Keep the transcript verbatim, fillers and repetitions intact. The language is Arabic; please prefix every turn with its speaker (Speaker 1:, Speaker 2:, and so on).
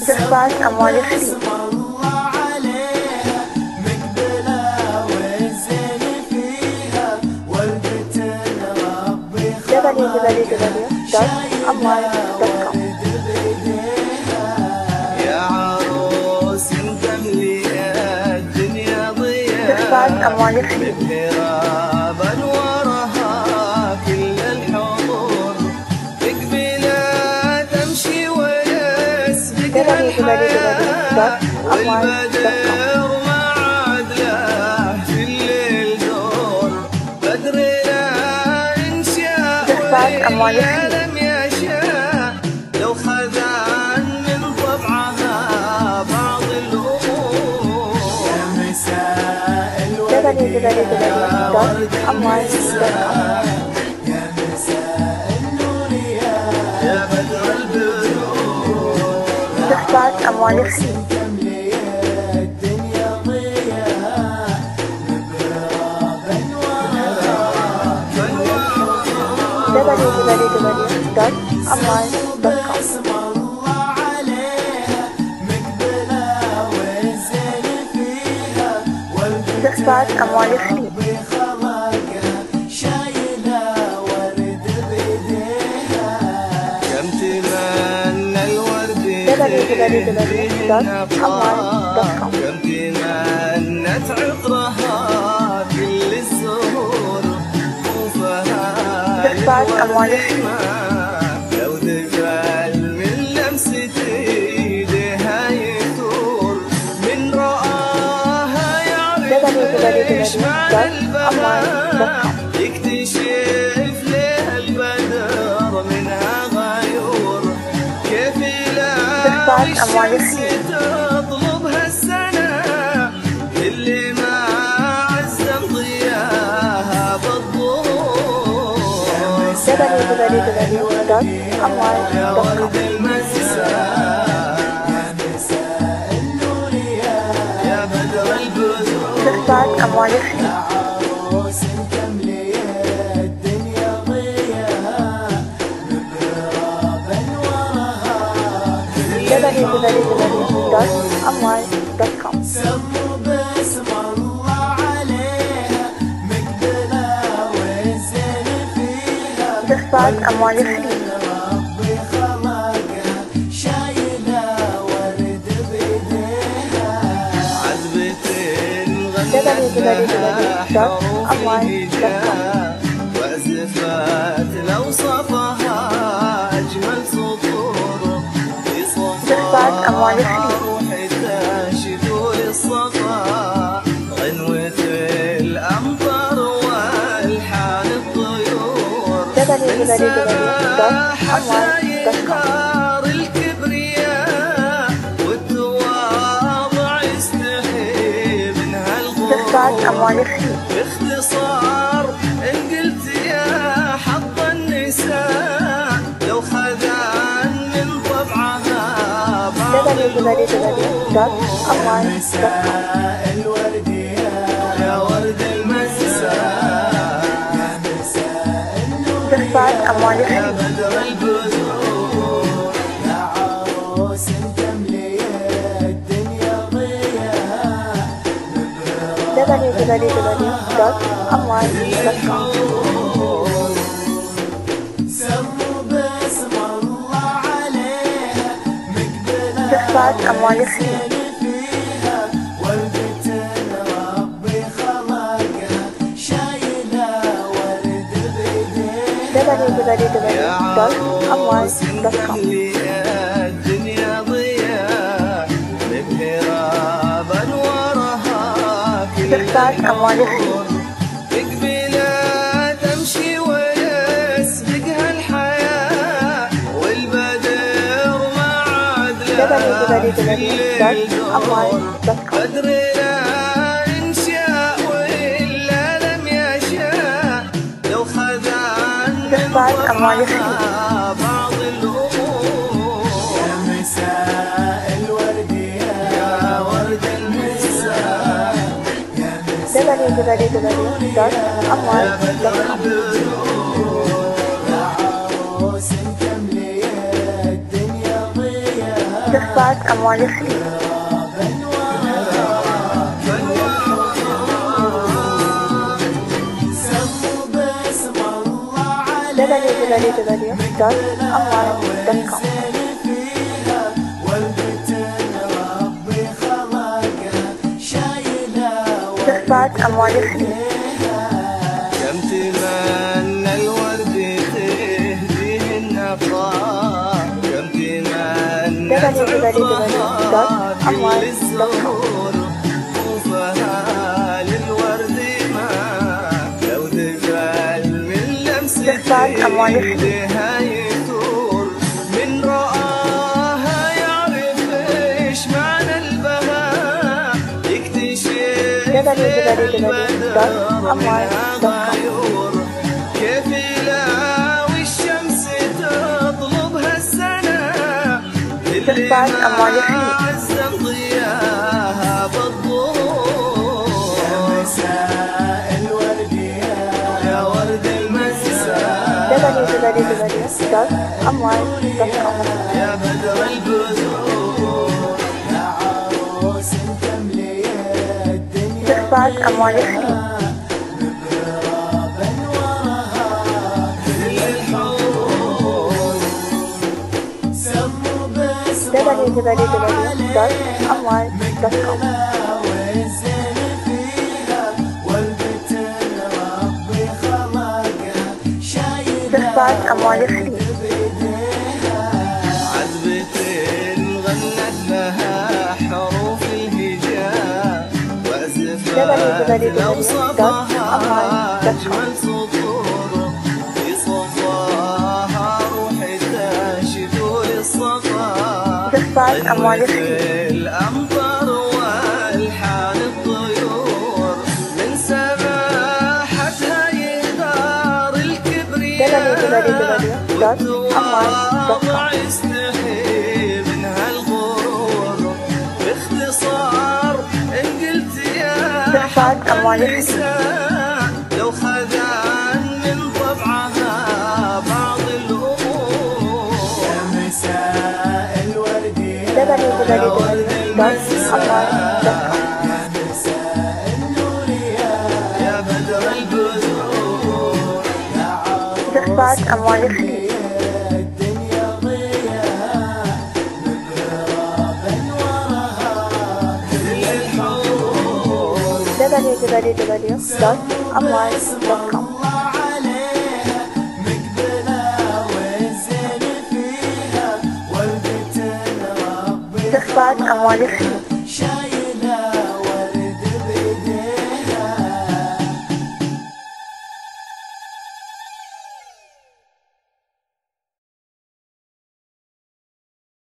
Speaker 1: تخفى أموال الخليج. دبليو دبليو دبليو دوت أموال دوت كوم.
Speaker 2: يا عروس مكملية الدنيا ضياء،
Speaker 1: تخفى أموال الخليج.
Speaker 2: بمهراب أنوارها كل الحضور، تقبلها تمشي ويسبقها الحياة، والبدر ما عاد له في الليل دور، بدرنا انشاء ويا لم يشاء، لو خذان من طبعها بعض الأمور. يا مساء الورد يا ورد المساء، يا مساء النور يا بدر البدور،
Speaker 1: تخفى أموال الخليج. دبليو دبليو دبليو دوت أموال دوت كوم. تخفى أموال الخليج.
Speaker 2: كم تمنى الورد
Speaker 1: دبليو دبليو دبليو دوت أموال دوت كوم.
Speaker 2: كم تمنت عطرها كل الزهور،
Speaker 1: تخفى أموال الخليج.
Speaker 2: لو دفل من لمسة ايديها يثور، من رآها يعرف ايش معنى البهاء، يكتشف ليه البدر منها غيور، كيف يلاقي الشمس تطلبها السنة اللي ما عزم ضياها بالظهور.
Speaker 1: دبليو دبليو دبليو دوت أموال دوت كوم. تخفى أموال الخليج. دبليو دبليو دبليو دوت أموال دوت كوم.
Speaker 2: سموا باسم الله عليها مقبلة والزين فيها،
Speaker 1: تخفى أموال الخليج.
Speaker 2: ربي خلقها شايلة ورد بيديها، عذبة
Speaker 1: دبليو دبليو دبليو دوت أموال دوت كوم.
Speaker 2: وأزفت لو صفها أجمل سطور،
Speaker 1: تخفى أموال الخليج.
Speaker 2: روحي تشكو الصفا، غنوة الأمطار والحان الطيور،
Speaker 1: دبليو دبليو دبليو دوت أموال دوت كوم.
Speaker 2: الكبرياء والتواضع يستحي منها الغرور،
Speaker 1: تخفى أموال الخليج.
Speaker 2: باختصار إن قلت يا حظ النساء، لو خذان من طبعها
Speaker 1: دبليو دبليو دبليو دوت أموال دوت كوم.
Speaker 2: الورد يا ورد المساء، يا مساء النور
Speaker 1: تخفى أموال
Speaker 2: يا
Speaker 1: الخليج.
Speaker 2: بدر البدور، يا عروس مكملية الدنيا ضياء،
Speaker 1: دبليو دبليو دبليو دوت أموال دوت كوم.
Speaker 2: سموا باسم الله عليها مقبلة
Speaker 1: تخفى أموال الخليج.
Speaker 2: فيها، وردة ربي خلقها شايلة ورد بيديها،
Speaker 1: دبليو دبليو دبليو دوت أموال دوت كوم.
Speaker 2: الدنيا ضياء، بمهراب أنوارها كل
Speaker 1: تخفى أموال الخليج.
Speaker 2: تقبلها تمشي ويسبقها الحياة، والبدر ما عاد له
Speaker 1: دبليو دبليو دبليو دوت أموال دوت كوم.
Speaker 2: بدرنا انشاء وإلا لم يشاء، لو خذان من
Speaker 1: تخفى أموال الخليج.
Speaker 2: بعض الأمور. يا مساء الورد يا ورد المساء، يا مساء
Speaker 1: دبليو دبليو دبليو دوت أموال دوت كوم.
Speaker 2: يا عروس مكملية الدنيا ضياء،
Speaker 1: تخفات أموال الخليج دبليو دبليو دبليو دوت أموال دوت كوم تخفات أموال الخليج
Speaker 2: كم تمنى الورد تهديه النقاء كم تمنى
Speaker 1: دبليو دبليو دبليو دوت أموال دوت كوم
Speaker 2: وفها للورد ما لو دبل من لمسة
Speaker 1: تخفات أموال الخليج
Speaker 2: ايديها يثور من رآها يعرف ايش معنى البهاء يكتشف
Speaker 1: دبليو دبليو دبليو دوت أموال دوت كوم
Speaker 2: كيف يلاوي الشمس تطلبها السنة
Speaker 1: تخفات أموال الخليج
Speaker 2: عزم ضياها بالضوء يا مساء الورد يا ورد المساء
Speaker 1: دبليو دبليو دبليو دوت أموال دوت كوم
Speaker 2: يا بدر البذور يا عروس تملي الدنيا
Speaker 1: تخفات أموال الخليج دبليو دبليو دبليو دوت أموال دوت كوم تخفات أموال الخليج
Speaker 2: عذبة غنت لها حروف الهجاء وأزفت لو صفاها أجمل سطور في صفاها روحي تشدو للصفا
Speaker 1: تخفات أموال الخليج
Speaker 2: الأمطار والحان الطيور من سماحتها يهدار الكبرياء
Speaker 1: دبليو دبليو دبليو دوت أموال دوت كوم
Speaker 2: يستحي منها الغرور باختصار إن قلت يا
Speaker 1: تخفات أموال الخليج
Speaker 2: النساء لو خذان من طبعها بعض الأمور يا مساء الورد
Speaker 1: دبليو دبليو دبليو دوت أموال دوت كوم
Speaker 2: يا مساء النور يا بدر البذور يا
Speaker 1: تخفات أموال الخليج
Speaker 2: الدنيا ضياء مقربا وراها كل الحور
Speaker 1: دبليو دبليو دبليو دوت أموال دوت كوم
Speaker 2: عليها مقبلة والزين فيها والبت ربي
Speaker 1: تخفات أموال الخليج